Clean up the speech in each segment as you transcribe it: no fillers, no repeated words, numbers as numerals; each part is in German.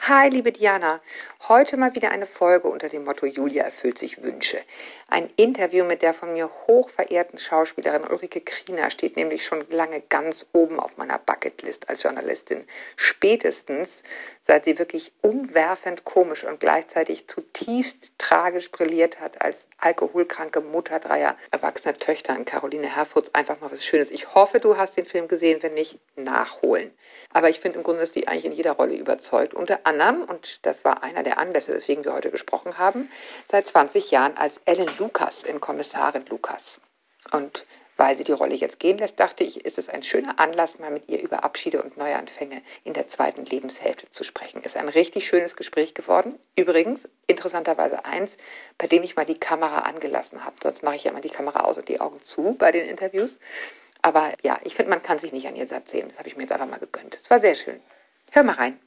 Hi, liebe Diana. Heute mal wieder eine Folge unter dem Motto Julia erfüllt sich Wünsche. Ein Interview mit der von mir hochverehrten Schauspielerin Ulrike Kriener steht nämlich schon lange ganz oben auf meiner Bucketlist als Journalistin. Spätestens, seit sie wirklich umwerfend komisch und gleichzeitig zutiefst tragisch brilliert hat als alkoholkranke Mutter dreier erwachsener Töchter in Caroline Herfurths. Einfach mal was Schönes. Ich hoffe, du hast den Film gesehen, wenn nicht, nachholen. Aber ich finde im Grunde, dass die eigentlich in jeder Rolle überzeugt. Unter anderem, und das war einer der Anlässe, weswegen wir heute gesprochen haben, seit 20 Jahren als Ellen Lucas in Kommissarin Lucas. Und weil sie die Rolle jetzt gehen lässt, dachte ich, ist es ein schöner Anlass, mal mit ihr über Abschiede und Neuanfänge in der zweiten Lebenshälfte zu sprechen. Ist ein richtig schönes Gespräch geworden. Übrigens, interessanterweise eins, bei dem ich mal die Kamera angelassen habe. Sonst mache ich ja immer die Kamera aus und die Augen zu bei den Interviews. Aber ja, ich finde, man kann sich nicht an ihr satt sehen. Das habe ich mir jetzt einfach mal gegönnt. Es war sehr schön. Hör mal rein.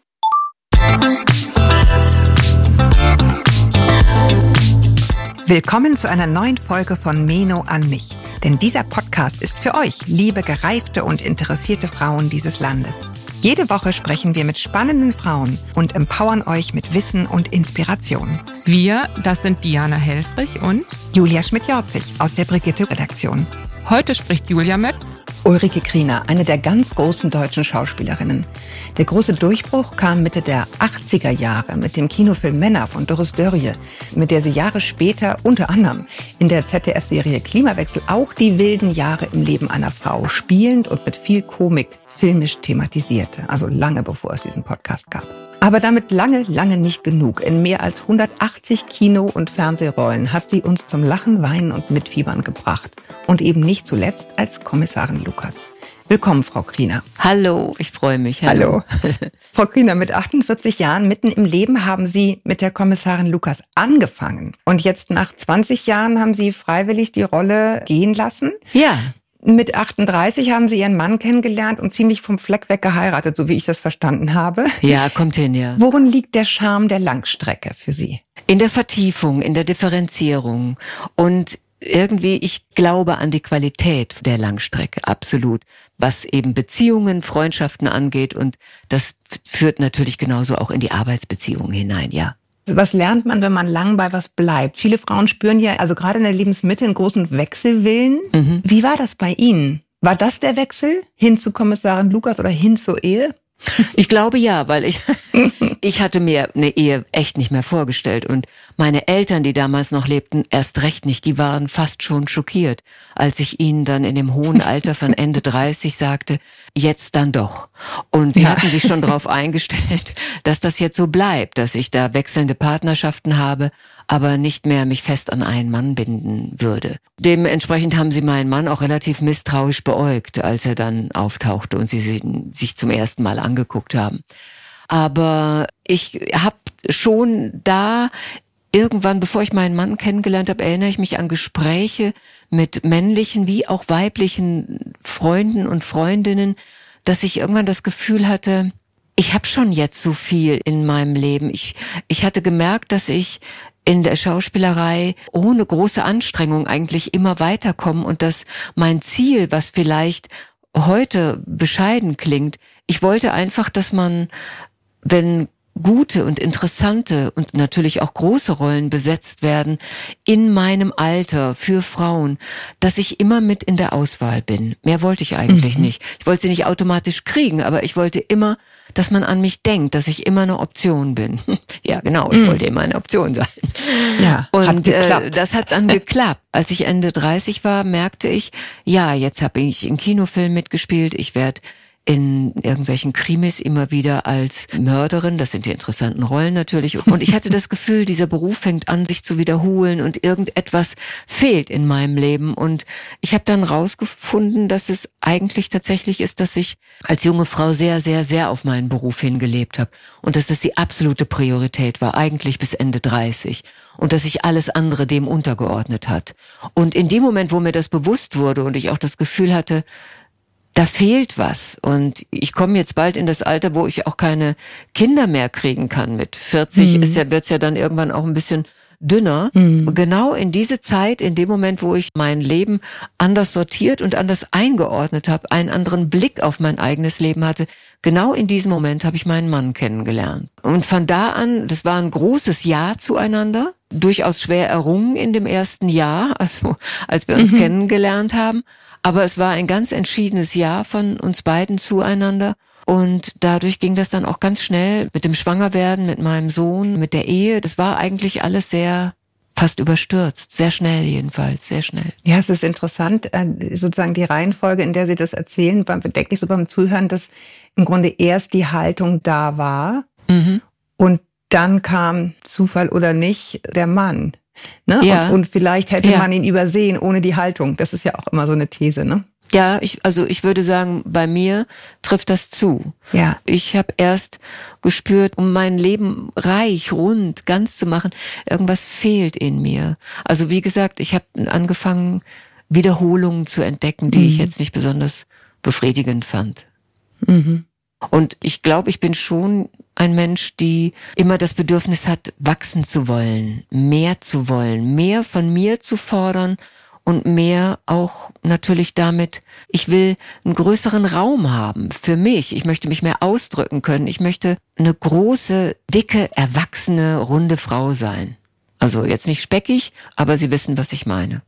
Willkommen zu einer neuen Folge von Meno an mich. Denn dieser Podcast ist für euch, liebe gereifte und interessierte Frauen dieses Landes. Jede Woche sprechen wir mit spannenden Frauen und empowern euch mit Wissen und Inspiration. Wir, das sind Diana Helfrich und Julia Schmidt-Jorzig aus der Brigitte-Redaktion. Heute spricht Julia mit Ulrike Kriener, eine der ganz großen deutschen Schauspielerinnen. Der große Durchbruch kam Mitte der 80er Jahre mit dem Kinofilm Männer von Doris Dörrie, mit der sie Jahre später unter anderem in der ZDF-Serie Klimawechsel auch die wilden Jahre im Leben einer Frau spielend und mit viel Komik filmisch thematisierte, also lange bevor es diesen Podcast gab. Aber damit lange nicht genug. In mehr als 180 Kino- und Fernsehrollen hat sie uns zum Lachen, Weinen und Mitfiebern gebracht. Und eben nicht zuletzt als Kommissarin Lucas. Willkommen, Frau Kriener. Hallo, ich freue mich. Hallo. Frau Kriener, mit 48 Jahren mitten im Leben haben Sie mit der Kommissarin Lucas angefangen. Und jetzt nach 20 Jahren haben Sie freiwillig die Rolle gehen lassen. Ja. Mit 38 haben Sie Ihren Mann kennengelernt und ziemlich vom Fleck weg geheiratet, so wie ich das verstanden habe. Ja, kommt hin, ja. Worin liegt der Charme der Langstrecke für Sie? In der Vertiefung, in der Differenzierung und irgendwie, ich glaube an die Qualität der Langstrecke, absolut. Was eben Beziehungen, Freundschaften angeht und das führt natürlich genauso auch in die Arbeitsbeziehungen hinein, ja. Was lernt man, wenn man lang bei was bleibt? Viele Frauen spüren ja, also gerade in der Lebensmitte, einen großen Wechselwillen. Mhm. Wie war das bei Ihnen? War das der Wechsel hin zu Kommissarin Lucas oder hin zur Ehe? Ich glaube ja, weil ich hatte mir eine Ehe echt nicht mehr vorgestellt und meine Eltern, die damals noch lebten, erst recht nicht, die waren fast schon schockiert, als ich ihnen dann in dem hohen Alter von Ende 30 sagte, jetzt dann doch. Und sie hatten sich schon darauf eingestellt, dass das jetzt so bleibt, dass ich da wechselnde Partnerschaften habe, aber nicht mehr mich fest an einen Mann binden würde. Dementsprechend haben sie meinen Mann auch relativ misstrauisch beäugt, als er dann auftauchte und sie sich zum ersten Mal angeguckt haben. Aber ich habe schon da irgendwann, bevor ich meinen Mann kennengelernt habe, erinnere ich mich an Gespräche mit männlichen wie auch weiblichen Freunden und Freundinnen, dass ich irgendwann das Gefühl hatte, ich habe schon jetzt so viel in meinem Leben. Ich hatte gemerkt, dass ich in der Schauspielerei ohne große Anstrengung eigentlich immer weiterkomme und dass mein Ziel, was vielleicht heute bescheiden klingt, ich wollte einfach, dass man, wenn gute und interessante und natürlich auch große Rollen besetzt werden in meinem Alter für Frauen, dass ich immer mit in der Auswahl bin. Mehr wollte ich eigentlich nicht. Ich wollte sie nicht automatisch kriegen, aber ich wollte immer, dass man an mich denkt, dass ich immer eine Option bin. Ja, genau, ich wollte immer eine Option sein. Ja, und hat geklappt. Das hat dann geklappt. Als ich Ende 30 war, merkte ich, ja, jetzt habe ich in Kinofilmen mitgespielt, ich werde in irgendwelchen Krimis immer wieder als Mörderin, das sind die interessanten Rollen natürlich. Und ich hatte das Gefühl, dieser Beruf fängt an, sich zu wiederholen und irgendetwas fehlt in meinem Leben. Und ich habe dann rausgefunden, dass es eigentlich tatsächlich ist, dass ich als junge Frau sehr, sehr, sehr auf meinen Beruf hingelebt habe. Und dass das die absolute Priorität war, eigentlich bis Ende 30. Und dass sich alles andere dem untergeordnet hat. Und in dem Moment, wo mir das bewusst wurde und ich auch das Gefühl hatte, da fehlt was und ich komme jetzt bald in das Alter, wo ich auch keine Kinder mehr kriegen kann. Mit 40 wird's ja dann irgendwann auch ein bisschen dünner. Genau in diese Zeit, in dem Moment, wo ich mein Leben anders sortiert und anders eingeordnet habe, einen anderen Blick auf mein eigenes Leben hatte, genau in diesem Moment habe ich meinen Mann kennengelernt. Und von da an, das war ein großes Ja zueinander, durchaus schwer errungen in dem ersten Jahr, also als wir uns kennengelernt haben. Aber es war ein ganz entschiedenes Ja von uns beiden zueinander. Und dadurch ging das dann auch ganz schnell mit dem Schwangerwerden, mit meinem Sohn, mit der Ehe. Das war eigentlich alles sehr fast überstürzt. Sehr schnell jedenfalls, sehr schnell. Ja, es ist interessant, sozusagen die Reihenfolge, in der Sie das erzählen, denke ich so beim Zuhören, dass im Grunde erst die Haltung da war und dann kam, Zufall oder nicht, der Mann. Ne? Ja. Und vielleicht hätte man ihn übersehen ohne die Haltung. Das ist ja auch immer so eine These, ne? Ja, ich würde sagen, bei mir trifft das zu. Ja. Ich habe erst gespürt, um mein Leben reich, rund, ganz zu machen, irgendwas fehlt in mir. Also wie gesagt, ich habe angefangen, Wiederholungen zu entdecken, die ich jetzt nicht besonders befriedigend fand. Und ich glaube, ich bin schon ein Mensch, die immer das Bedürfnis hat, wachsen zu wollen, mehr von mir zu fordern und mehr auch natürlich damit, ich will einen größeren Raum haben für mich. Ich möchte mich mehr ausdrücken können. Ich möchte eine große, dicke, erwachsene, runde Frau sein. Also jetzt nicht speckig, aber Sie wissen, was ich meine.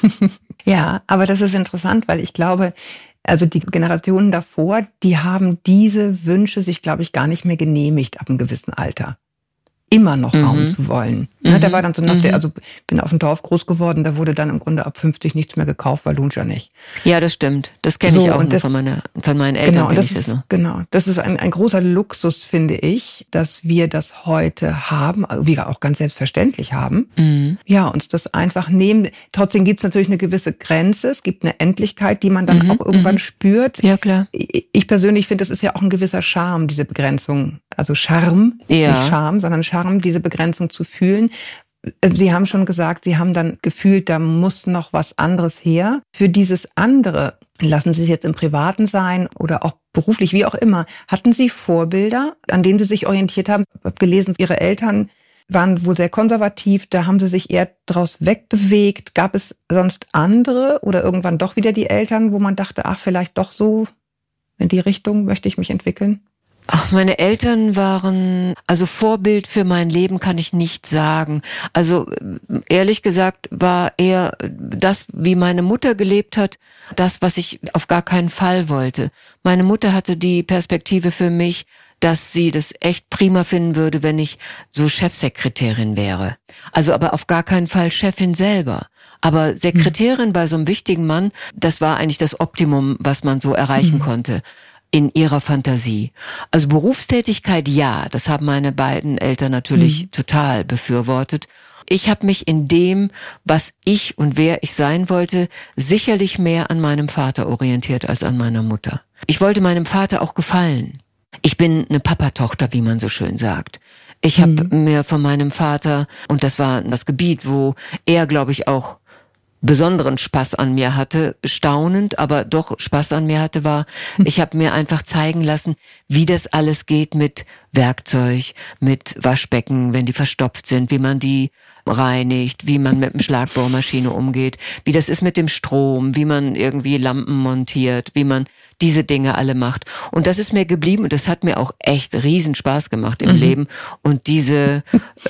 Ja, aber das ist interessant, weil ich glaube, also die Generationen davor, die haben diese Wünsche sich, glaube ich, gar nicht mehr genehmigt ab einem gewissen Alter. Immer noch Raum zu wollen. Ne, da war dann so also bin auf dem Dorf groß geworden, da wurde dann im Grunde ab 50 nichts mehr gekauft, weil lohnt ja nicht. Ja, das stimmt. Das kenne ich auch nur von meinen Eltern. Genau, das ist ein großer Luxus, finde ich, dass wir das heute haben, wir auch ganz selbstverständlich haben. Ja, uns das einfach nehmen. Trotzdem gibt es natürlich eine gewisse Grenze, es gibt eine Endlichkeit, die man dann auch irgendwann spürt. Ja, klar. Ich persönlich finde, das ist ja auch ein gewisser Charme, diese Begrenzung. Also Charme, nicht Charme, sondern Charme, diese Begrenzung zu fühlen. Sie haben schon gesagt, Sie haben dann gefühlt, da muss noch was anderes her. Für dieses andere, lassen Sie es jetzt im Privaten sein oder auch beruflich, wie auch immer, hatten Sie Vorbilder, an denen Sie sich orientiert haben? Ich habe gelesen, Ihre Eltern waren wohl sehr konservativ, da haben Sie sich eher draus wegbewegt. Gab es sonst andere oder irgendwann doch wieder die Eltern, wo man dachte, ach, vielleicht doch so in die Richtung möchte ich mich entwickeln? Ach, meine Eltern waren, also Vorbild für mein Leben kann ich nicht sagen. Also ehrlich gesagt war eher das, wie meine Mutter gelebt hat, das, was ich auf gar keinen Fall wollte. Meine Mutter hatte die Perspektive für mich, dass sie das echt prima finden würde, wenn ich so Chefsekretärin wäre. Also aber auf gar keinen Fall Chefin selber. Aber Sekretärin bei so einem wichtigen Mann, das war eigentlich das Optimum, was man so erreichen konnte. In ihrer Fantasie. Also Berufstätigkeit, ja, das haben meine beiden Eltern natürlich total befürwortet. Ich habe mich in dem, was ich und wer ich sein wollte, sicherlich mehr an meinem Vater orientiert als an meiner Mutter. Ich wollte meinem Vater auch gefallen. Ich bin eine Papatochter, wie man so schön sagt. Ich habe mir von meinem Vater, und das war das Gebiet, wo er, glaube ich, auch besonderen Spaß an mir hatte, staunend, aber doch Spaß an mir hatte, war, ich habe mir einfach zeigen lassen, wie das alles geht mit Werkzeug, mit Waschbecken, wenn die verstopft sind, wie man die reinigt, wie man mit dem Schlagbohrmaschine umgeht, wie das ist mit dem Strom, wie man irgendwie Lampen montiert, wie man diese Dinge alle macht. Und das ist mir geblieben und das hat mir auch echt riesen Spaß gemacht im Leben. Und diese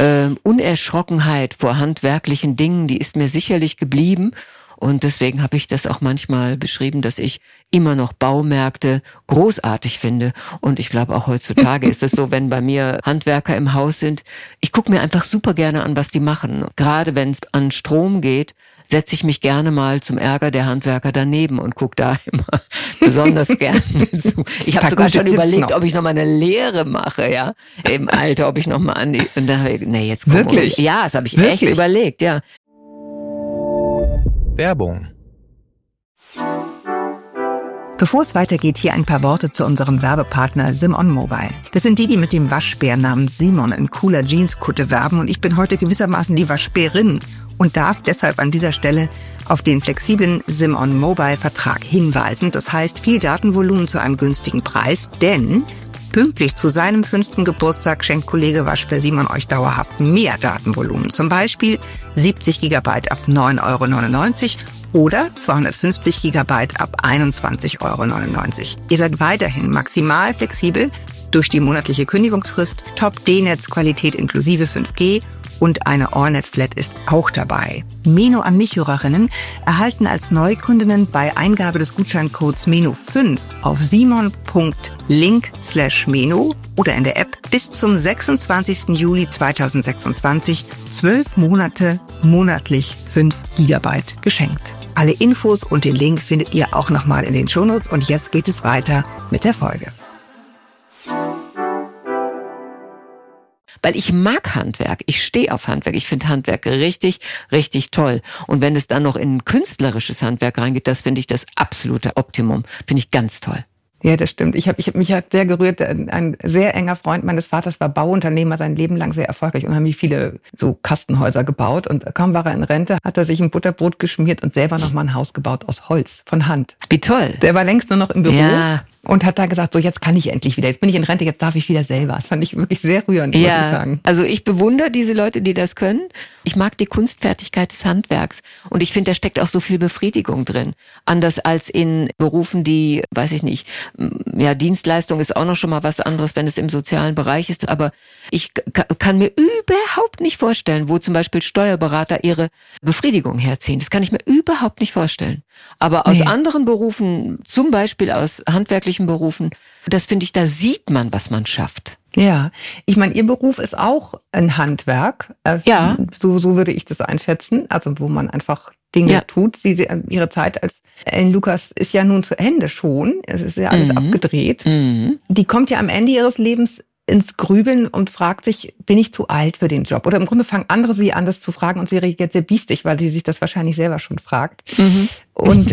Unerschrockenheit vor handwerklichen Dingen, die ist mir sicherlich geblieben. Und deswegen habe ich das auch manchmal beschrieben, dass ich immer noch Baumärkte großartig finde. Und ich glaube, auch heutzutage ist es so, wenn bei mir Handwerker im Haus sind, ich gucke mir einfach super gerne an, was die machen. Gerade wenn es an Strom geht, setze ich mich gerne mal zum Ärger der Handwerker daneben und gucke da immer besonders gerne zu. Ich habe sogar schon überlegt, ob ich noch mal eine Lehre mache, ja, im Alter, ob ich noch mal an die... Und da, nee, jetzt komm, wirklich? Ja, das habe ich echt überlegt, ja. Werbung. Bevor es weitergeht, hier ein paar Worte zu unserem Werbepartner Simon Mobile. Das sind die mit dem Waschbär namens Simon in cooler Jeanskutte werben und ich bin heute gewissermaßen die Waschbärin und darf deshalb an dieser Stelle auf den flexiblen Simon Mobile Vertrag hinweisen. Das heißt, viel Datenvolumen zu einem günstigen Preis, denn Pünktlich zu seinem 5. Geburtstag schenkt Kollege Waschbär Simon euch dauerhaft mehr Datenvolumen. Zum Beispiel 70 GB ab 9,99 € oder 250 GB ab 21,99 €. Ihr seid weiterhin maximal flexibel durch die monatliche Kündigungsfrist, Top-D-Netz-Qualität inklusive 5G und eine AllNet-Flat ist auch dabei. Meno an mich-Hörerinnen erhalten als Neukundinnen bei Eingabe des Gutscheincodes MENO5 auf simon.link/Meno oder in der App bis zum 26. Juli 2026 12 Monate monatlich 5 GB geschenkt. Alle Infos und den Link findet ihr auch nochmal in den Shownotes und jetzt geht es weiter mit der Folge. Weil ich mag Handwerk, ich stehe auf Handwerk, ich finde Handwerk richtig, richtig toll. Und wenn es dann noch in ein künstlerisches Handwerk reingeht, das finde ich das absolute Optimum, finde ich ganz toll. Ja, das stimmt. Mich hat sehr gerührt. Ein sehr enger Freund meines Vaters war Bauunternehmer, sein Leben lang sehr erfolgreich und haben viele so Kastenhäuser gebaut. Und kaum war er in Rente, hat er sich ein Butterbrot geschmiert und selber nochmal ein Haus gebaut aus Holz, von Hand. Wie toll. Der war längst nur noch im Büro. Ja. Und hat da gesagt, so jetzt kann ich endlich wieder. Jetzt bin ich in Rente, jetzt darf ich wieder selber. Das fand ich wirklich sehr rührend, muss ich sagen. Also ich bewundere diese Leute, die das können. Ich mag die Kunstfertigkeit des Handwerks. Und ich finde, da steckt auch so viel Befriedigung drin. Anders als in Berufen, die, weiß ich nicht, ja, Dienstleistung ist auch noch schon mal was anderes, wenn es im sozialen Bereich ist. Aber ich kann mir überhaupt nicht vorstellen, wo zum Beispiel Steuerberater ihre Befriedigung herziehen. Das kann ich mir überhaupt nicht vorstellen. Aber aus anderen Berufen, zum Beispiel aus handwerklichen Berufen, das finde ich, da sieht man, was man schafft. Ja, ich meine, Ihr Beruf ist auch ein Handwerk. Ja. So würde ich das einschätzen. Also wo man einfach Dinge tut. Ihre Zeit als Ellen Lucas ist ja nun zu Ende schon. Es ist ja alles abgedreht. Die kommt ja am Ende ihres Lebens ins Grübeln und fragt sich, bin ich zu alt für den Job? Oder im Grunde fangen andere sie an, das zu fragen und sie reagiert sehr biestig, weil sie sich das wahrscheinlich selber schon fragt. Und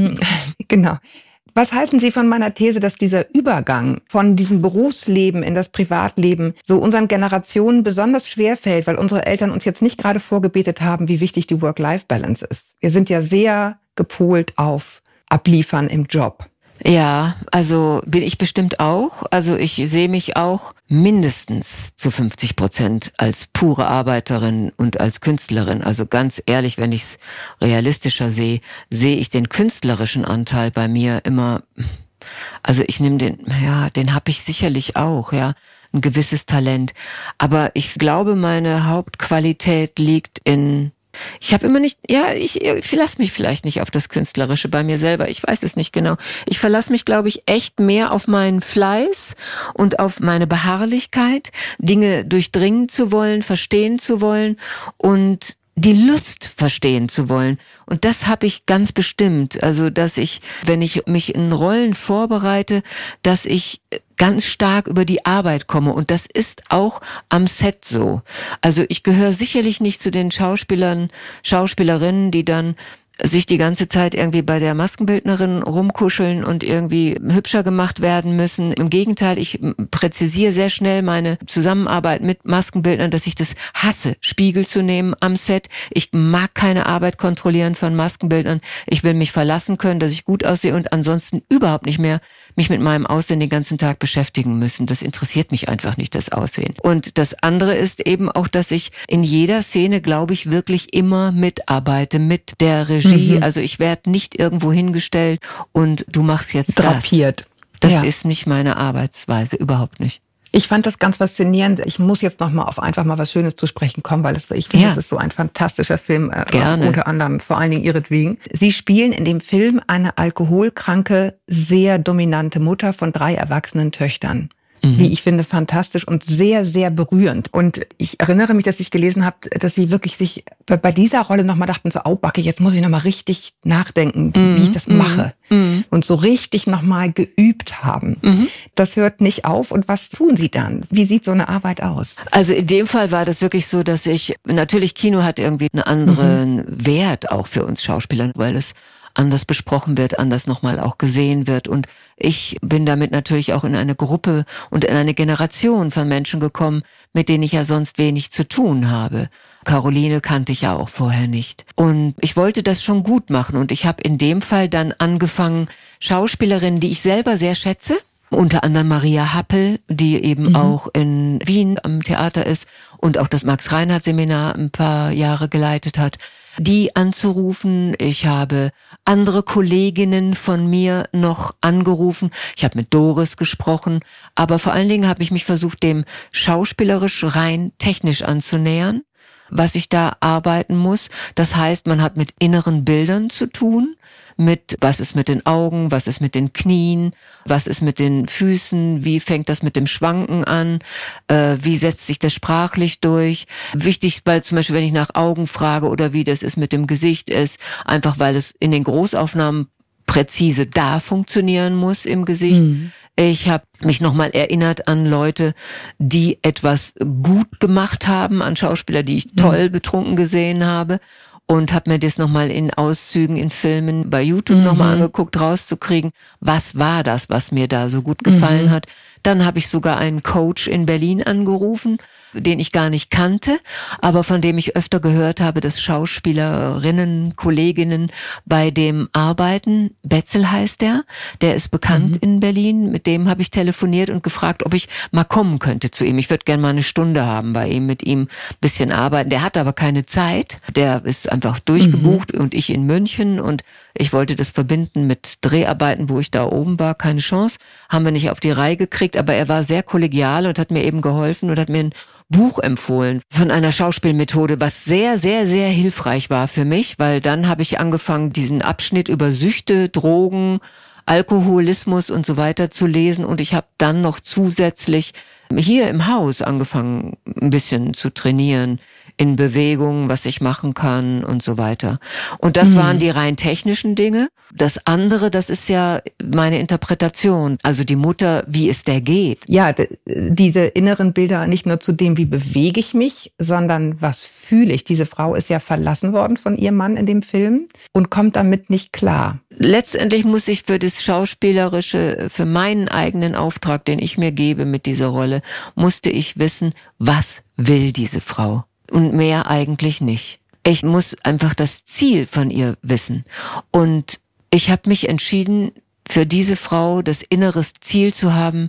genau. Was halten Sie von meiner These, dass dieser Übergang von diesem Berufsleben in das Privatleben so unseren Generationen besonders schwer fällt, weil unsere Eltern uns jetzt nicht gerade vorgebetet haben, wie wichtig die Work-Life-Balance ist? Wir sind ja sehr gepolt auf Abliefern im Job. Ja, also bin ich bestimmt auch. Also ich sehe mich auch mindestens zu 50% als pure Arbeiterin und als Künstlerin. Also ganz ehrlich, wenn ich es realistischer sehe, sehe ich den künstlerischen Anteil bei mir immer, also ich nehme den habe ich sicherlich auch, ja, ein gewisses Talent. Aber ich glaube, meine Hauptqualität liegt in, ich habe immer nicht, ich verlasse mich vielleicht nicht auf das Künstlerische bei mir selber, ich weiß es nicht genau. Ich verlasse mich, glaube ich, echt mehr auf meinen Fleiß und auf meine Beharrlichkeit, Dinge durchdringen zu wollen, verstehen zu wollen und die Lust verstehen zu wollen. Und das habe ich ganz bestimmt. Also, dass ich, wenn ich mich in Rollen vorbereite, dass ich ganz stark über die Arbeit komme. Und das ist auch am Set so. Also ich gehöre sicherlich nicht zu den Schauspielerinnen, die dann sich die ganze Zeit irgendwie bei der Maskenbildnerin rumkuscheln und irgendwie hübscher gemacht werden müssen. Im Gegenteil, ich präzisiere sehr schnell meine Zusammenarbeit mit Maskenbildnern, dass ich das hasse, Spiegel zu nehmen am Set. Ich mag keine Arbeit kontrollieren von Maskenbildnern. Ich will mich verlassen können, dass ich gut aussehe und ansonsten überhaupt nicht mehr mich mit meinem Aussehen den ganzen Tag beschäftigen müssen. Das interessiert mich einfach nicht, das Aussehen. Und das andere ist eben auch, dass ich in jeder Szene, glaube ich, wirklich immer mitarbeite mit der Regie. Also ich werde nicht irgendwo hingestellt und du machst jetzt drapiert. Das ist nicht meine Arbeitsweise, überhaupt nicht. Ich fand das ganz faszinierend. Ich muss jetzt noch mal auf einfach mal was Schönes zu sprechen kommen, weil ich finde, es ist so ein fantastischer Film, unter anderem vor allen Dingen ihretwegen. Sie spielen in dem Film eine alkoholkranke, sehr dominante Mutter von 3 erwachsenen Töchtern. Wie ich finde, fantastisch und sehr, sehr berührend. Und ich erinnere mich, dass ich gelesen habe, dass sie wirklich sich bei dieser Rolle nochmal dachten, so, Backe, jetzt muss ich nochmal richtig nachdenken, wie ich das mache. Und so richtig nochmal geübt haben. Das hört nicht auf. Und was tun Sie dann? Wie sieht so eine Arbeit aus? Also in dem Fall war das wirklich so, dass natürlich Kino hat irgendwie einen anderen Wert auch für uns Schauspieler, weil es anders besprochen wird, anders nochmal auch gesehen wird. Und ich bin damit natürlich auch in eine Gruppe und in eine Generation von Menschen gekommen, mit denen ich ja sonst wenig zu tun habe. Caroline kannte ich ja auch vorher nicht. Und ich wollte das schon gut machen. Und ich habe in dem Fall dann angefangen, Schauspielerinnen, die ich selber sehr schätze, Unter anderem Maria Happel, die eben auch in Wien am Theater ist und auch das Max-Reinhardt-Seminar ein paar Jahre geleitet hat, die anzurufen. Ich habe andere Kolleginnen von mir noch angerufen. Ich habe mit Doris gesprochen. Aber vor allen Dingen habe ich mich versucht, dem schauspielerisch rein technisch anzunähern, was ich da arbeiten muss. Das heißt, man hat mit inneren Bildern zu tun, mit was ist mit den Augen, was ist mit den Knien, was ist mit den Füßen, wie fängt das mit dem Schwanken an, wie setzt sich das sprachlich durch. Wichtig, weil zum Beispiel, wenn ich nach Augen frage oder wie das ist mit dem Gesicht ist, einfach weil es in den Großaufnahmen präzise da funktionieren muss im Gesicht. Ich habe mich nochmal erinnert an Leute, die etwas gut gemacht haben, an Schauspieler, die ich toll betrunken gesehen habe. Und habe mir das nochmal in Auszügen in Filmen bei YouTube nochmal angeguckt, rauszukriegen, was war das, was mir da so gut gefallen hat. Dann habe ich sogar einen Coach in Berlin angerufen, den ich gar nicht kannte, aber von dem ich öfter gehört habe, dass Schauspielerinnen, Kolleginnen bei dem arbeiten. Betzel heißt der ist bekannt in Berlin. Mit dem habe ich telefoniert und gefragt, ob ich mal kommen könnte zu ihm. Ich würde gerne mal eine Stunde haben bei ihm, mit ihm ein bisschen arbeiten. Der hat aber keine Zeit. Der ist einfach durchgebucht und ich in München und ich wollte das verbinden mit Dreharbeiten, wo ich da oben war. Keine Chance. Haben wir nicht auf die Reihe gekriegt, aber er war sehr kollegial und hat mir eben geholfen und hat mir ein Buch empfohlen von einer Schauspielmethode, was sehr, sehr, sehr hilfreich war für mich, weil dann habe ich angefangen, diesen Abschnitt über Süchte, Drogen, Alkoholismus und so weiter zu lesen und ich habe dann noch zusätzlich hier im Haus angefangen, ein bisschen zu trainieren in Bewegung, was ich machen kann und so weiter. Und das waren die rein technischen Dinge. Das andere, das ist ja meine Interpretation. Also die Mutter, wie es der geht. Ja, diese inneren Bilder nicht nur zu dem, wie bewege ich mich, sondern was fühle ich. Diese Frau ist ja verlassen worden von ihrem Mann in dem Film und kommt damit nicht klar. Letztendlich muss ich für das Schauspielerische, für meinen eigenen Auftrag, den ich mir gebe mit dieser Rolle, musste ich wissen, was will diese Frau? Und mehr eigentlich nicht. Ich muss einfach das Ziel von ihr wissen. Und ich habe mich entschieden, für diese Frau das inneres Ziel zu haben,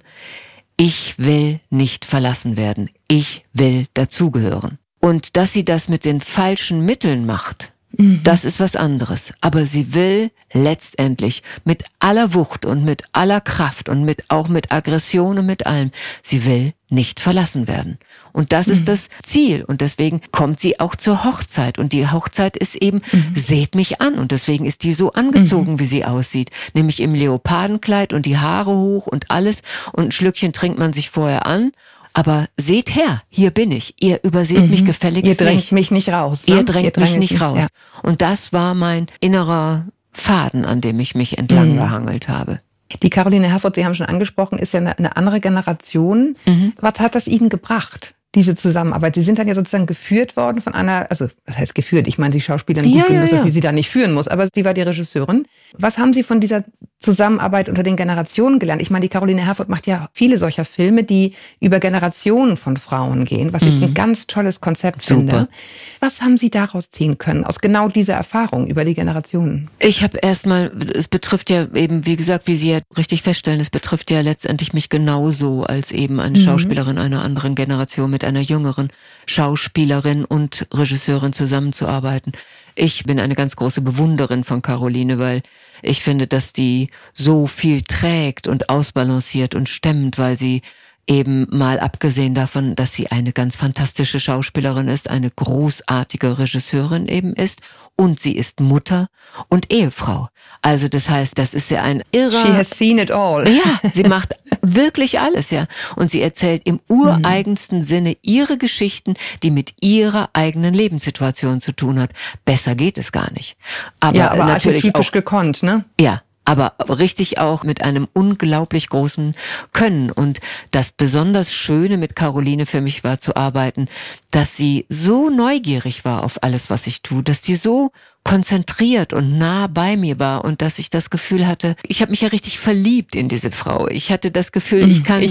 ich will nicht verlassen werden. Ich will dazugehören. Und dass sie das mit den falschen Mitteln macht, das ist was anderes. Aber sie will letztendlich mit aller Wucht und mit aller Kraft und auch mit Aggression und mit allem, sie will nicht verlassen werden. Und das ist das Ziel. Und deswegen kommt sie auch zur Hochzeit. Und die Hochzeit ist eben, seht mich an. Und deswegen ist die so angezogen, wie sie aussieht. Nämlich im Leopardenkleid und die Haare hoch und alles. Und ein Schlückchen trinkt man sich vorher an. Aber seht her, hier bin ich. Ihr überseht mich gefälligst nicht. Ihr drängt mich nicht raus. Ne? Ihr drängt mich nicht raus. Ja. Und das war mein innerer Faden, an dem ich mich entlang gehangelt habe. Die Caroline Herfurth, Sie haben schon angesprochen, ist ja eine andere Generation. Was hat das Ihnen gebracht, diese Zusammenarbeit? Sie sind dann ja sozusagen geführt worden von einer, also was heißt geführt? Ich meine, die Schauspielerin gut genug, dass sie da nicht führen muss, aber sie war die Regisseurin. Was haben Sie von dieser Zusammenarbeit unter den Generationen gelernt? Ich meine, die Caroline Herfurth macht ja viele solcher Filme, die über Generationen von Frauen gehen, was ich ein ganz tolles Konzept finde. Was haben Sie daraus ziehen können, aus genau dieser Erfahrung über die Generationen? Ich habe erstmal, es betrifft ja eben, wie gesagt, wie Sie ja richtig feststellen, es betrifft ja letztendlich mich genauso als eben eine Schauspielerin einer anderen Generation mit einer jüngeren Schauspielerin und Regisseurin zusammenzuarbeiten. Ich bin eine ganz große Bewunderin von Caroline, weil ich finde, dass die so viel trägt und ausbalanciert und stemmt, weil sie eben mal abgesehen davon, dass sie eine ganz fantastische Schauspielerin ist, eine großartige Regisseurin eben ist und sie ist Mutter und Ehefrau. Also das heißt, das ist ja ein irrer... She has seen it all. Ja, sie macht wirklich alles, ja. Und sie erzählt im ureigensten Sinne ihre Geschichten, die mit ihrer eigenen Lebenssituation zu tun hat. Besser geht es gar nicht. Aber natürlich archetypisch gekonnt, ne? Ja. Aber richtig auch mit einem unglaublich großen Können. Und das besonders Schöne mit Caroline für mich war zu arbeiten, dass sie so neugierig war auf alles, was ich tue, dass die so konzentriert und nah bei mir war und dass ich das Gefühl hatte, ich habe mich ja richtig verliebt in diese Frau. Ich hatte das Gefühl, ich kann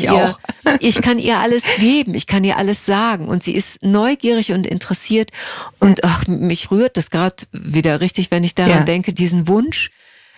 ihr alles geben, ich kann ihr alles sagen und sie ist neugierig und interessiert und mich rührt das gerade wieder richtig, wenn ich daran denke, diesen Wunsch,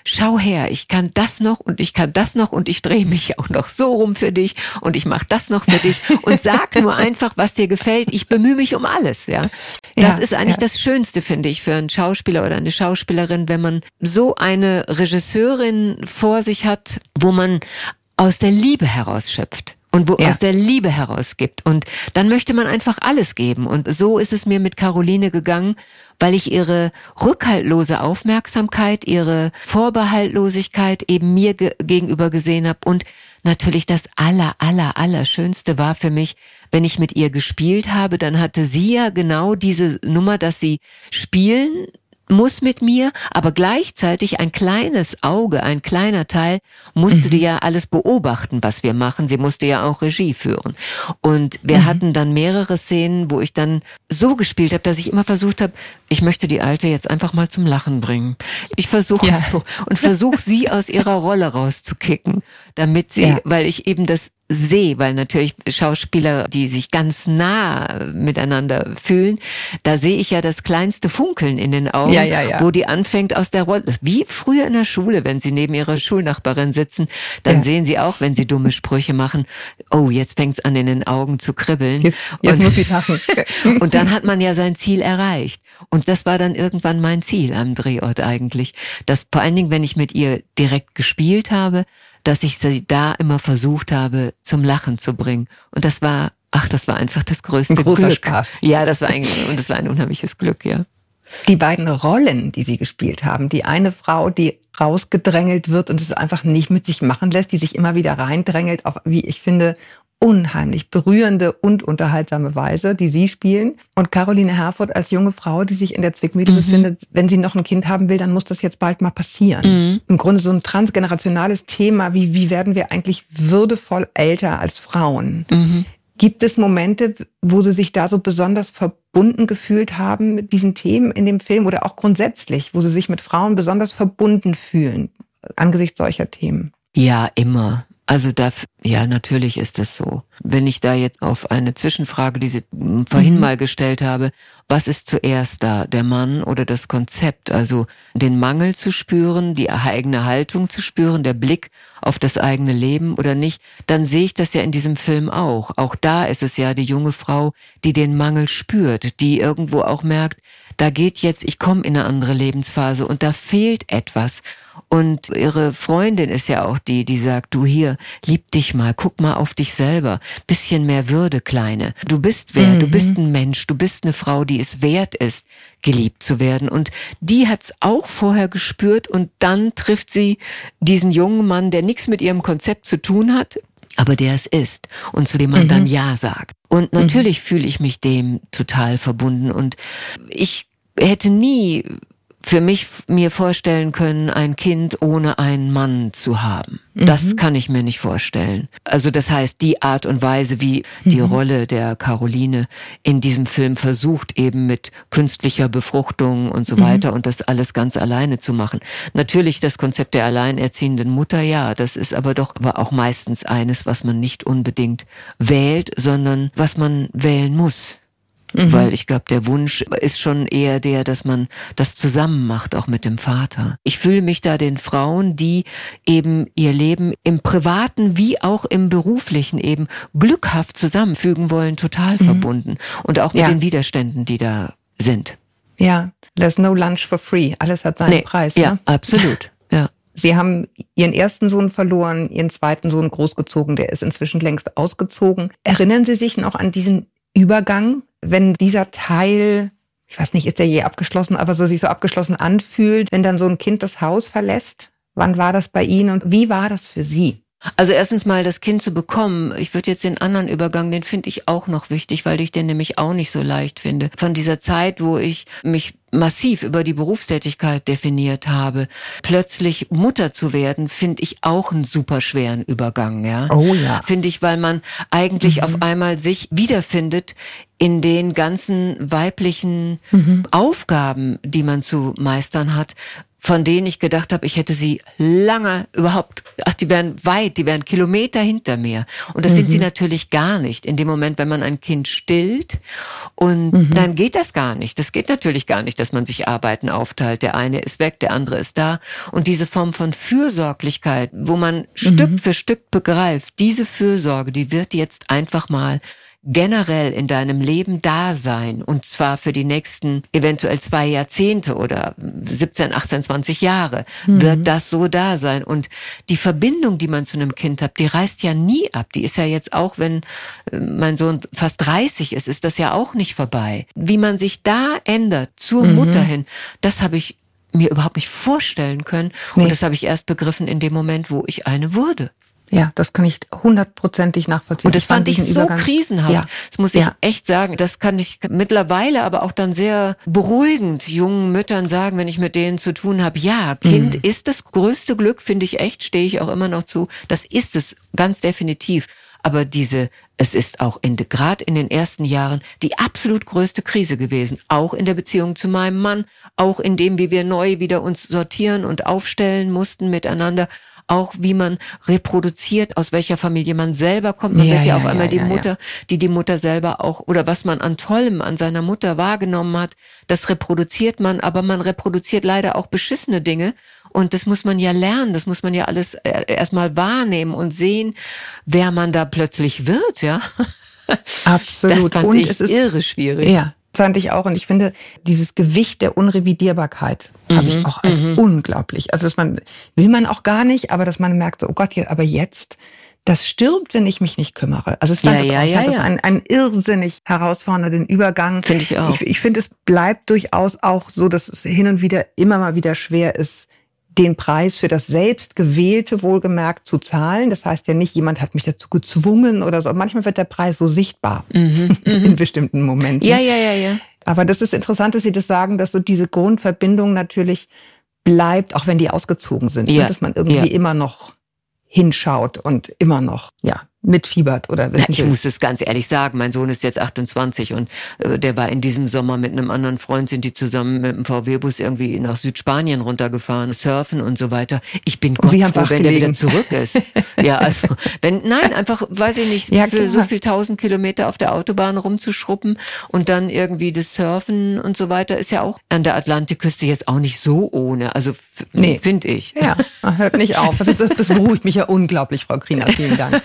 schau her, ich kann das noch und ich kann das noch und ich drehe mich auch noch so rum für dich und ich mache das noch für dich und sag nur einfach, was dir gefällt. Ich bemühe mich um alles, ja. Das ist eigentlich das Schönste, finde ich, für einen Schauspieler oder eine Schauspielerin, wenn man so eine Regisseurin vor sich hat, wo man aus der Liebe heraus schöpft. Und wo aus der Liebe heraus gibt. Und dann möchte man einfach alles geben. Und so ist es mir mit Caroline gegangen, weil ich ihre rückhaltlose Aufmerksamkeit, ihre Vorbehaltlosigkeit eben mir gegenüber gesehen habe. Und natürlich das Allerschönste war für mich, wenn ich mit ihr gespielt habe, dann hatte sie ja genau diese Nummer, dass sie spielen muss mit mir, aber gleichzeitig ein kleines Auge, ein kleiner Teil musste die ja alles beobachten, was wir machen. Sie musste ja auch Regie führen. Und wir hatten dann mehrere Szenen, wo ich dann so gespielt habe, dass ich immer versucht habe, ich möchte die Alte jetzt einfach mal zum Lachen bringen. Ich versuche es so und versuche sie aus ihrer Rolle rauszukicken, damit sie, weil ich eben das sehe, weil natürlich Schauspieler, die sich ganz nah miteinander fühlen, da sehe ich ja das kleinste Funkeln in den Augen, wo die anfängt aus der Rolle, wie früher in der Schule, wenn sie neben ihrer Schulnachbarin sitzen, dann sehen sie auch, wenn sie dumme Sprüche machen, oh, jetzt fängt's an in den Augen zu kribbeln. Jetzt muss sie lachen. Und dann hat man ja sein Ziel erreicht. Und das war dann irgendwann mein Ziel am Drehort eigentlich, dass vor allen Dingen, wenn ich mit ihr direkt gespielt habe, dass ich sie da immer versucht habe, zum Lachen zu bringen. Und das war einfach das größte Glück. Ein großer Spaß. Ja, das war ein unheimliches Glück, ja. Die beiden Rollen, die Sie gespielt haben, die eine Frau, die rausgedrängelt wird und es einfach nicht mit sich machen lässt, die sich immer wieder reindrängelt auf, wie ich finde, unheimlich berührende und unterhaltsame Weise, die Sie spielen. Und Caroline Herfurth als junge Frau, die sich in der Zwickmühle befindet, wenn sie noch ein Kind haben will, dann muss das jetzt bald mal passieren. Im Grunde so ein transgenerationales Thema, wie werden wir eigentlich würdevoll älter als Frauen? Gibt es Momente, wo Sie sich da so besonders verbunden gefühlt haben mit diesen Themen in dem Film oder auch grundsätzlich, wo Sie sich mit Frauen besonders verbunden fühlen angesichts solcher Themen? Ja, immer. Also natürlich ist das so. Wenn ich da jetzt auf eine Zwischenfrage, die Sie vorhin mal gestellt habe, was ist zuerst da, der Mann oder das Konzept? Also den Mangel zu spüren, die eigene Haltung zu spüren, der Blick auf das eigene Leben oder nicht, dann sehe ich das ja in diesem Film auch. Auch da ist es ja die junge Frau, die den Mangel spürt, die irgendwo auch merkt, da geht jetzt, ich komme in eine andere Lebensphase und da fehlt etwas. Und ihre Freundin ist ja auch die sagt, du hier, lieb dich mal, guck mal auf dich selber. Bisschen mehr Würde, Kleine. Du bist wer, du bist ein Mensch, du bist eine Frau, die es wert ist, geliebt zu werden. Und die hat's auch vorher gespürt und dann trifft sie diesen jungen Mann, der nichts mit ihrem Konzept zu tun hat, aber der es ist und zu dem man dann Ja sagt. Und natürlich fühle ich mich dem total verbunden und ich hätte nie für mir vorstellen können, ein Kind ohne einen Mann zu haben. Das kann ich mir nicht vorstellen. Also das heißt, die Art und Weise, wie die Rolle der Caroline in diesem Film versucht, eben mit künstlicher Befruchtung und so weiter und das alles ganz alleine zu machen. Natürlich das Konzept der alleinerziehenden Mutter, ja, das ist aber auch meistens eines, was man nicht unbedingt wählt, sondern was man wählen muss. Weil ich glaube, der Wunsch ist schon eher dass man das zusammen macht, auch mit dem Vater. Ich fühle mich da den Frauen, die eben ihr Leben im Privaten wie auch im Beruflichen eben glückhaft zusammenfügen wollen, total verbunden. Und auch mit den Widerständen, die da sind. Ja, there's no lunch for free. Alles hat seinen Preis. Ja, absolut. Ja. Sie haben Ihren ersten Sohn verloren, Ihren zweiten Sohn großgezogen, der ist inzwischen längst ausgezogen. Erinnern Sie sich noch an diesen Übergang, wenn dieser Teil, ich weiß nicht, ist der je abgeschlossen, aber sich so abgeschlossen anfühlt, wenn dann so ein Kind das Haus verlässt? Wann war das bei Ihnen und wie war das für Sie? Also erstens mal das Kind zu bekommen. Ich würde jetzt den anderen Übergang, den finde ich auch noch wichtig, weil ich den nämlich auch nicht so leicht finde. Von dieser Zeit, wo ich mich massiv über die Berufstätigkeit definiert habe, plötzlich Mutter zu werden, finde ich auch einen super schweren Übergang, ja. Oh ja. Finde ich, weil man eigentlich auf einmal sich wiederfindet in den ganzen weiblichen Aufgaben, die man zu meistern hat, von denen ich gedacht habe, ich hätte sie lange die wären Kilometer hinter mir. Und das sind sie natürlich gar nicht. In dem Moment, wenn man ein Kind stillt, und dann geht das gar nicht. Das geht natürlich gar nicht, dass man sich Arbeiten aufteilt. Der eine ist weg, der andere ist da. Und diese Form von Fürsorglichkeit, wo man Stück für Stück begreift, diese Fürsorge, die wird jetzt einfach mal generell in deinem Leben da sein, und zwar für die nächsten eventuell 2 Jahrzehnte oder 17, 18, 20 Jahre wird das so da sein. Und die Verbindung, die man zu einem Kind hat, die reißt ja nie ab. Die ist ja jetzt auch, wenn mein Sohn fast 30 ist das ja auch nicht vorbei. Wie man sich da ändert zur Mutter hin, das habe ich mir überhaupt nicht vorstellen können. Und das habe ich erst begriffen in dem Moment, wo ich eine wurde. Ja, das kann ich 100%ig nachvollziehen. Und das fand ich so krisenhaft. Ja. Das muss ich echt sagen. Das kann ich mittlerweile aber auch dann sehr beruhigend jungen Müttern sagen, wenn ich mit denen zu tun habe. Ja, Kind ist das größte Glück, finde ich echt, stehe ich auch immer noch zu. Das ist es ganz definitiv. Aber es ist auch gerade in den ersten Jahren die absolut größte Krise gewesen. Auch in der Beziehung zu meinem Mann, auch in dem, wie wir neu wieder uns sortieren und aufstellen mussten miteinander. Auch wie man reproduziert, aus welcher Familie man selber kommt. Man wird ja auf einmal die Mutter, die Mutter selber auch, oder was man an Tollem an seiner Mutter wahrgenommen hat, das reproduziert man, aber man reproduziert leider auch beschissene Dinge. Und das muss man ja lernen, das muss man ja alles erstmal wahrnehmen und sehen, wer man da plötzlich wird, ja. Absolut. Das fand ich irre schwierig. Ja. Fand ich auch. Und ich finde, dieses Gewicht der Unrevidierbarkeit habe ich auch als unglaublich. Also, will man auch gar nicht, aber dass man merkt, so, oh Gott, aber jetzt, das stirbt, wenn ich mich nicht kümmere. Also, ich fand das einen irrsinnig herausfordernden Übergang. Finde ich auch. Ich finde, es bleibt durchaus auch so, dass es hin und wieder immer mal wieder schwer ist, den Preis für das selbstgewählte, wohlgemerkt, zu zahlen. Das heißt ja nicht, jemand hat mich dazu gezwungen oder so. Manchmal wird der Preis so sichtbar in bestimmten Momenten. Ja. Aber das ist interessant, dass Sie das sagen, dass so diese Grundverbindung natürlich bleibt, auch wenn die ausgezogen sind. Ja. Dass man irgendwie immer noch hinschaut und immer noch, mitfiebert oder wissen Ich muss es ganz ehrlich sagen, mein Sohn ist jetzt 28 und der war in diesem Sommer mit einem anderen Freund, sind die zusammen mit dem VW-Bus irgendwie nach Südspanien runtergefahren, surfen und so weiter. Ich bin Gott froh, wenn der wieder zurück ist. Ja, also, einfach, weiß ich nicht, für so viel 1000 Kilometer auf der Autobahn rumzuschruppen und dann irgendwie das Surfen und so weiter ist ja auch an der Atlantikküste jetzt auch nicht so ohne, also finde ich. Ja, hört nicht auf. Also das beruhigt mich ja unglaublich, Frau Kriener, vielen Dank.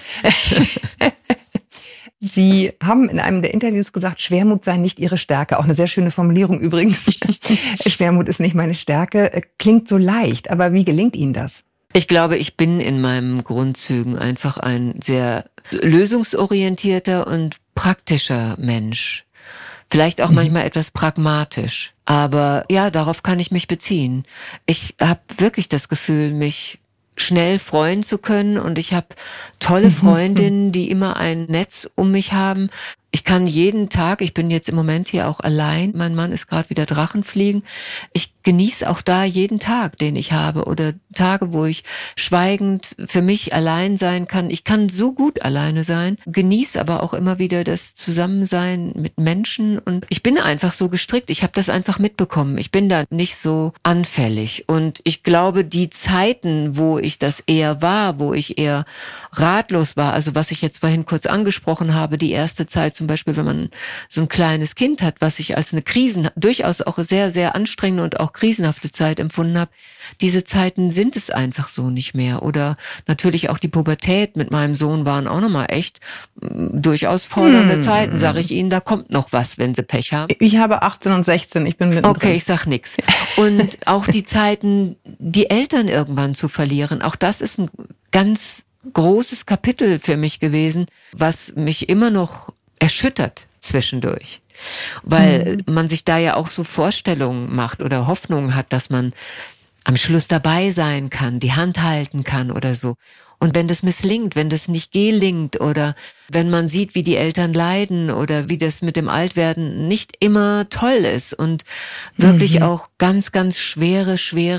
Sie haben in einem der Interviews gesagt, Schwermut sei nicht Ihre Stärke. Auch eine sehr schöne Formulierung übrigens. Schwermut ist nicht meine Stärke. Klingt so leicht, aber wie gelingt Ihnen das? Ich glaube, ich bin in meinen Grundzügen einfach ein sehr lösungsorientierter und praktischer Mensch. Vielleicht auch manchmal etwas pragmatisch. Aber ja, darauf kann ich mich beziehen. Ich habe wirklich das Gefühl, mich schnell freuen zu können, und ich habe tolle Freundinnen, die immer ein Netz um mich haben. Ich kann jeden Tag, ich bin jetzt im Moment hier auch allein, mein Mann ist gerade wieder Drachenfliegen, ich genieße auch da jeden Tag, den ich habe, oder Tage, wo ich schweigend für mich allein sein kann. Ich kann so gut alleine sein, genieße aber auch immer wieder das Zusammensein mit Menschen, und ich bin einfach so gestrickt, ich habe das einfach mitbekommen, ich bin da nicht so anfällig, und ich glaube, die Zeiten, wo ich das eher war, wo ich eher ratlos war, also was ich jetzt vorhin kurz angesprochen habe, die erste Zeit, zum Beispiel, wenn man so ein kleines Kind hat, was ich als eine durchaus auch sehr, sehr anstrengende und auch krisenhafte Zeit empfunden habe, diese Zeiten sind es einfach so nicht mehr. Oder natürlich auch die Pubertät mit meinem Sohn waren auch nochmal echt durchaus fordernde Zeiten, sage ich Ihnen, da kommt noch was, wenn Sie Pech haben. Ich habe 18 und 16, ich bin mittendrin. Okay, ich sag nix. Und auch die Zeiten, die Eltern irgendwann zu verlieren, auch das ist ein ganz großes Kapitel für mich gewesen, was mich immer noch erschüttert zwischendurch, weil man sich da ja auch so Vorstellungen macht oder Hoffnungen hat, dass man am Schluss dabei sein kann, die Hand halten kann oder so. Und wenn das misslingt, wenn das nicht gelingt, oder wenn man sieht, wie die Eltern leiden oder wie das mit dem Altwerden nicht immer toll ist und wirklich auch ganz, ganz schwere,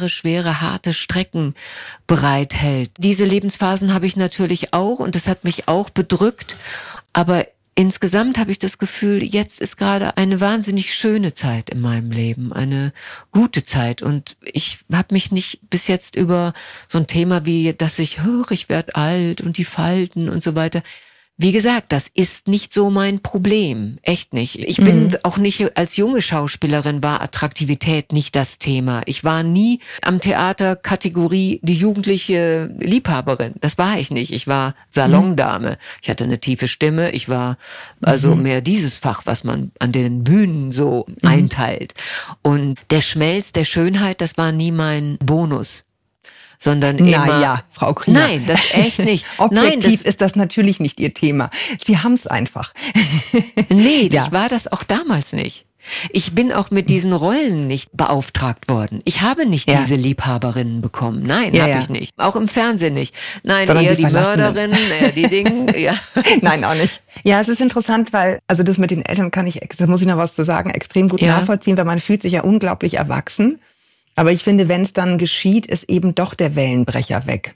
harte Strecken bereithält. Diese Lebensphasen habe ich natürlich auch, und das hat mich auch bedrückt, aber insgesamt habe ich das Gefühl, jetzt ist gerade eine wahnsinnig schöne Zeit in meinem Leben, eine gute Zeit. Und ich habe mich nicht bis jetzt über so ein Thema wie, dass ich werde alt und die Falten und so weiter. Wie gesagt, das ist nicht so mein Problem. Echt nicht. Ich bin auch nicht, als junge Schauspielerin war Attraktivität nicht das Thema. Ich war nie am Theater Kategorie die jugendliche Liebhaberin. Das war ich nicht. Ich war Salondame. Ich hatte eine tiefe Stimme. Ich war also mehr dieses Fach, was man an den Bühnen so einteilt. Und der Schmelz der Schönheit, das war nie mein Bonus. Sondern immer... Naja, Frau Kriener. Nein, das echt nicht. Objektiv ist das natürlich nicht Ihr Thema. Sie haben es einfach. Nee, ich war das auch damals nicht. Ich bin auch mit diesen Rollen nicht beauftragt worden. Ich habe nicht diese Liebhaberinnen bekommen. Nein, habe ich nicht. Auch im Fernsehen nicht. Nein, sondern eher die Mörderin, eher die Dinge. Ja. Nein, auch nicht. Ja, es ist interessant, weil, also das mit den Eltern da muss ich noch was zu sagen, extrem gut nachvollziehen, weil man fühlt sich ja unglaublich erwachsen. Aber ich finde, wenn es dann geschieht, ist eben doch der Wellenbrecher weg.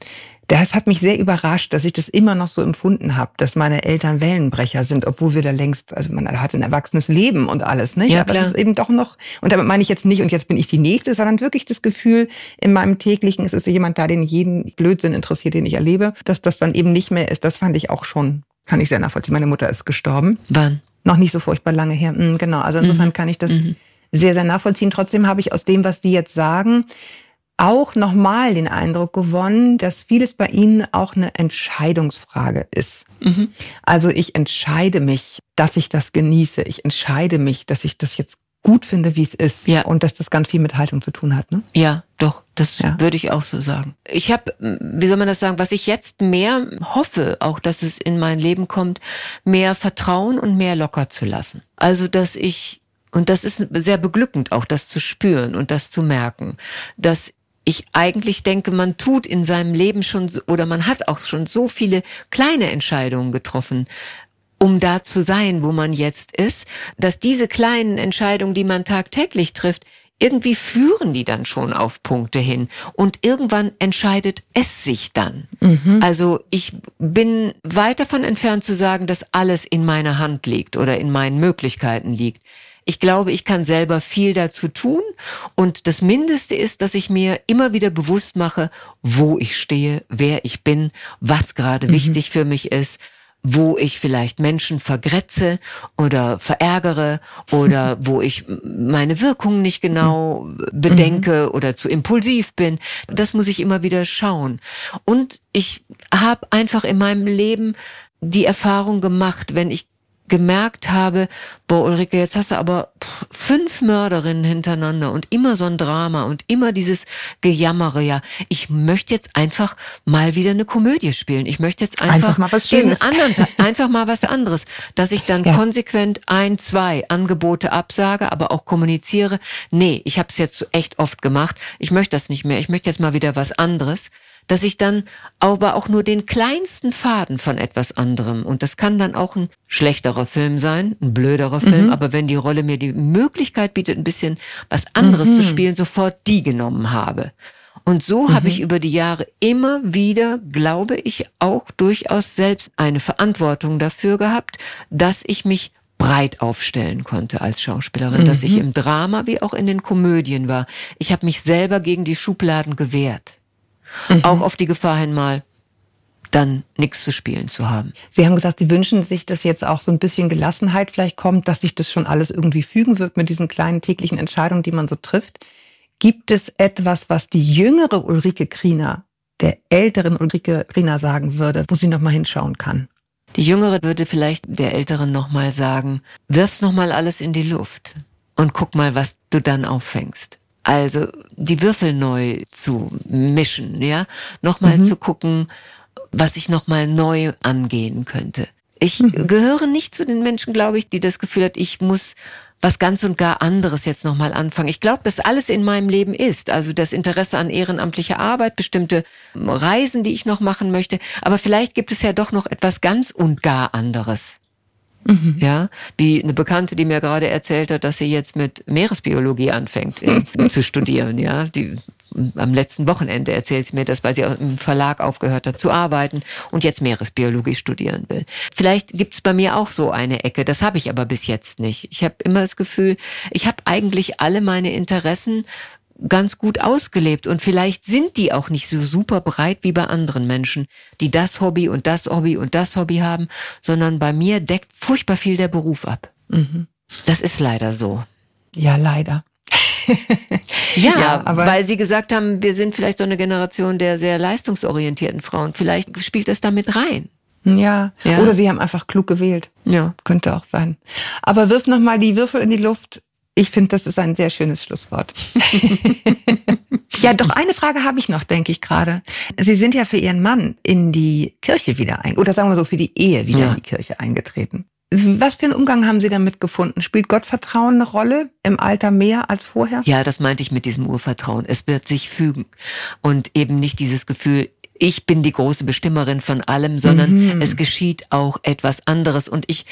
Das hat mich sehr überrascht, dass ich das immer noch so empfunden habe, dass meine Eltern Wellenbrecher sind, obwohl wir da längst, also man hat ein erwachsenes Leben und alles, nicht? Ja, aber es ist eben doch noch, und damit meine ich jetzt nicht, und jetzt bin ich die Nächste, sondern wirklich das Gefühl, in meinem täglichen, es ist jemand da, den jeden Blödsinn interessiert, den ich erlebe, dass das dann eben nicht mehr ist, das fand ich auch schon, kann ich sehr nachvollziehen. Meine Mutter ist gestorben. Wann? Noch nicht so furchtbar lange her. Genau, also insofern kann ich das sehr, sehr nachvollziehen. Trotzdem habe ich aus dem, was die jetzt sagen, auch nochmal den Eindruck gewonnen, dass vieles bei Ihnen auch eine Entscheidungsfrage ist. Also ich entscheide mich, dass ich das genieße. Ich entscheide mich, dass ich das jetzt gut finde, wie es ist. Ja. Und dass das ganz viel mit Haltung zu tun hat. Ne? Ja, doch, das würde ich auch so sagen. Ich habe, wie soll man das sagen, was ich jetzt mehr hoffe, auch dass es in mein Leben kommt, mehr Vertrauen und mehr locker zu lassen. Also dass ich, und das ist sehr beglückend, auch das zu spüren und das zu merken, dass ich eigentlich denke, man tut in seinem Leben schon, oder man hat auch schon so viele kleine Entscheidungen getroffen, um da zu sein, wo man jetzt ist, dass diese kleinen Entscheidungen, die man tagtäglich trifft, irgendwie führen die dann schon auf Punkte hin. Und irgendwann entscheidet es sich dann. Also ich bin weit davon entfernt zu sagen, dass alles in meiner Hand liegt oder in meinen Möglichkeiten liegt. Ich glaube, ich kann selber viel dazu tun und das Mindeste ist, dass ich mir immer wieder bewusst mache, wo ich stehe, wer ich bin, was gerade wichtig für mich ist, wo ich vielleicht Menschen vergrätze oder verärgere oder wo ich meine Wirkung nicht genau bedenke oder zu impulsiv bin. Das muss ich immer wieder schauen. Und ich habe einfach in meinem Leben die Erfahrung gemacht, wenn ich gemerkt habe, boah Ulrike, jetzt hast du aber 5 Mörderinnen hintereinander und immer so ein Drama und immer dieses Gejammere, ja, ich möchte jetzt einfach mal wieder eine Komödie spielen. Ich möchte jetzt einfach mal was Schönes. Einfach mal was anderes, dass ich dann konsequent 1, 2 Angebote absage, aber auch kommuniziere, nee, ich habe es jetzt echt oft gemacht, ich möchte das nicht mehr, ich möchte jetzt mal wieder was anderes. Dass ich dann aber auch nur den kleinsten Faden von etwas anderem, und das kann dann auch ein schlechterer Film sein, ein blöderer Film, aber wenn die Rolle mir die Möglichkeit bietet, ein bisschen was anderes zu spielen, sofort die genommen habe. Und so habe ich über die Jahre immer wieder, glaube ich, auch durchaus selbst eine Verantwortung dafür gehabt, dass ich mich breit aufstellen konnte als Schauspielerin, dass ich im Drama wie auch in den Komödien war. Ich habe mich selber gegen die Schubladen gewehrt. Auch auf die Gefahr hin, mal dann nichts zu spielen zu haben. Sie haben gesagt, Sie wünschen sich, dass jetzt auch so ein bisschen Gelassenheit vielleicht kommt, dass sich das schon alles irgendwie fügen wird mit diesen kleinen täglichen Entscheidungen, die man so trifft. Gibt es etwas, was die jüngere Ulrike Kriener der älteren Ulrike Kriener sagen würde, wo sie noch mal hinschauen kann? Die Jüngere würde vielleicht der Älteren noch mal sagen, wirf's noch mal alles in die Luft und guck mal, was du dann auffängst. Also die Würfel neu zu mischen, ja, nochmal zu gucken, was ich nochmal neu angehen könnte. Ich gehöre nicht zu den Menschen, glaube ich, die das Gefühl hat, ich muss was ganz und gar anderes jetzt nochmal anfangen. Ich glaube, dass alles in meinem Leben ist. Also das Interesse an ehrenamtlicher Arbeit, bestimmte Reisen, die ich noch machen möchte. Aber vielleicht gibt es ja doch noch etwas ganz und gar anderes. Ja, wie eine Bekannte, die mir gerade erzählt hat, dass sie jetzt mit Meeresbiologie anfängt zu studieren, ja, die am letzten Wochenende erzählt sie mir das, weil sie im Verlag aufgehört hat zu arbeiten und jetzt Meeresbiologie studieren will. Vielleicht gibt's bei mir auch so eine Ecke, das habe ich aber bis jetzt nicht. Ich habe immer das Gefühl, ich habe eigentlich alle meine Interessen ganz gut ausgelebt und vielleicht sind die auch nicht so super breit wie bei anderen Menschen, die das Hobby und das Hobby und das Hobby haben, sondern bei mir deckt furchtbar viel der Beruf ab. Mhm. Das ist leider so. Ja, leider. Ja, aber weil Sie gesagt haben, wir sind vielleicht so eine Generation der sehr leistungsorientierten Frauen. Vielleicht spielt das damit rein. Ja, oder Sie haben einfach klug gewählt. Ja. Könnte auch sein. Aber wirf nochmal die Würfel in die Luft. Ich finde, das ist ein sehr schönes Schlusswort. Ja, doch eine Frage habe ich noch, denke ich gerade. Sie sind ja für Ihren Mann in die Kirche wieder oder sagen wir so, für die Ehe wieder in die Kirche eingetreten. Was für einen Umgang haben Sie damit gefunden? Spielt Gottvertrauen eine Rolle im Alter mehr als vorher? Ja, das meinte ich mit diesem Urvertrauen. Es wird sich fügen und eben nicht dieses Gefühl, ich bin die große Bestimmerin von allem, sondern es geschieht auch etwas anderes. Und ich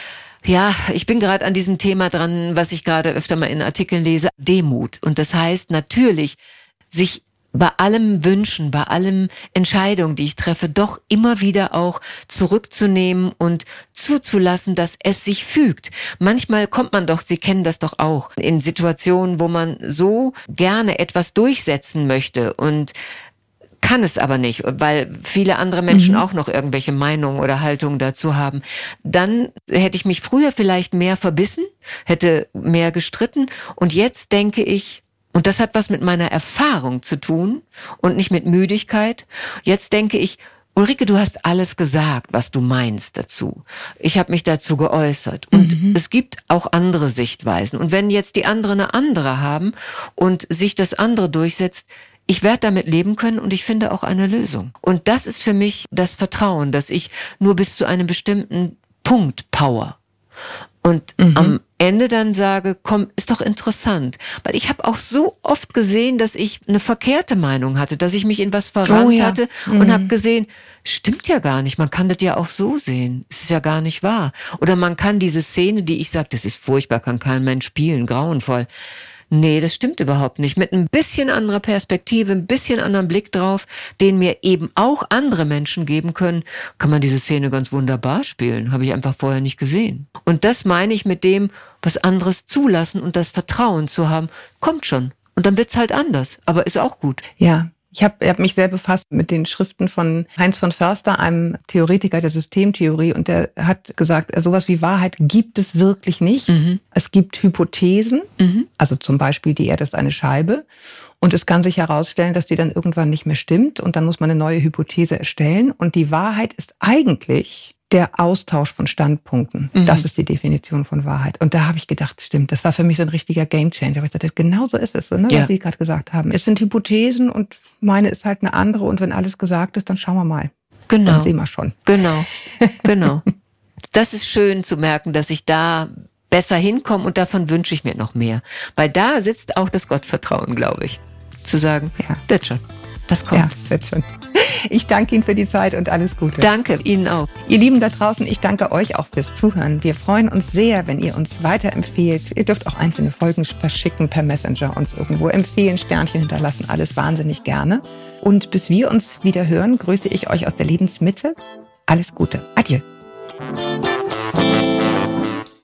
bin gerade an diesem Thema dran, was ich gerade öfter mal in Artikeln lese, Demut. Und das heißt natürlich, sich bei allem Wünschen, bei allem Entscheidungen, die ich treffe, doch immer wieder auch zurückzunehmen und zuzulassen, dass es sich fügt. Manchmal kommt man doch, Sie kennen das doch auch, in Situationen, wo man so gerne etwas durchsetzen möchte und kann es aber nicht, weil viele andere Menschen auch noch irgendwelche Meinungen oder Haltungen dazu haben. Dann hätte ich mich früher vielleicht mehr verbissen, hätte mehr gestritten und jetzt denke ich, und das hat was mit meiner Erfahrung zu tun und nicht mit Müdigkeit. Jetzt denke ich, Ulrike, du hast alles gesagt, was du meinst dazu. Ich habe mich dazu geäußert. Und es gibt auch andere Sichtweisen. Und wenn jetzt die anderen eine andere haben und sich das andere durchsetzt, ich werde damit leben können und ich finde auch eine Lösung. Und das ist für mich das Vertrauen, dass ich nur bis zu einem bestimmten Punkt power. Und am Ende dann sage, komm, ist doch interessant. Weil ich habe auch so oft gesehen, dass ich eine verkehrte Meinung hatte, dass ich mich in was verrannt hatte und habe gesehen, stimmt ja gar nicht, man kann das ja auch so sehen. Es ist ja gar nicht wahr. Oder man kann diese Szene, die ich sage, das ist furchtbar, kann kein Mensch spielen, grauenvoll. Nee, das stimmt überhaupt nicht. Mit ein bisschen anderer Perspektive, ein bisschen anderen Blick drauf, den mir eben auch andere Menschen geben können, kann man diese Szene ganz wunderbar spielen. Habe ich einfach vorher nicht gesehen. Und das meine ich mit dem, was anderes zulassen und das Vertrauen zu haben, kommt schon. Und dann wird's halt anders, aber ist auch gut. Ja. Ich hab mich sehr befasst mit den Schriften von Heinz von Förster, einem Theoretiker der Systemtheorie, und der hat gesagt, sowas wie Wahrheit gibt es wirklich nicht. Es gibt Hypothesen, also zum Beispiel die Erde ist eine Scheibe, und es kann sich herausstellen, dass die dann irgendwann nicht mehr stimmt, und dann muss man eine neue Hypothese erstellen, und die Wahrheit ist eigentlich der Austausch von Standpunkten. Das ist die Definition von Wahrheit. Und da habe ich gedacht, stimmt, das war für mich so ein richtiger Gamechanger. Ich dachte, genau so ist es, so, ne, was Sie gerade gesagt haben. Es sind Hypothesen und meine ist halt eine andere. Und wenn alles gesagt ist, dann schauen wir mal. Genau. Dann sehen wir schon. Genau. Das ist schön zu merken, dass ich da besser hinkomme, und davon wünsche ich mir noch mehr. Weil da sitzt auch das Gottvertrauen, glaube ich. Zu sagen, wird schon. Das kommt. Ja, wird schon. Ich danke Ihnen für die Zeit und alles Gute. Danke, Ihnen auch. Ihr Lieben da draußen, ich danke euch auch fürs Zuhören. Wir freuen uns sehr, wenn ihr uns weiterempfehlt. Ihr dürft auch einzelne Folgen verschicken per Messenger, uns irgendwo empfehlen, Sternchen hinterlassen, alles wahnsinnig gerne. Und bis wir uns wieder hören, grüße ich euch aus der Lebensmitte. Alles Gute. Adieu.